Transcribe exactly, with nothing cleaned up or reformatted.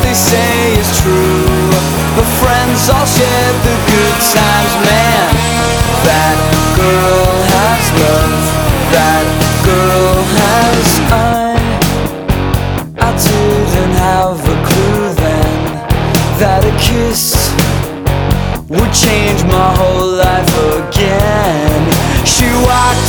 they say is true. The friends all shared the good times, man. That girl has love, that girl has I. I didn't have a clue then that a kiss would change my whole life again. She walked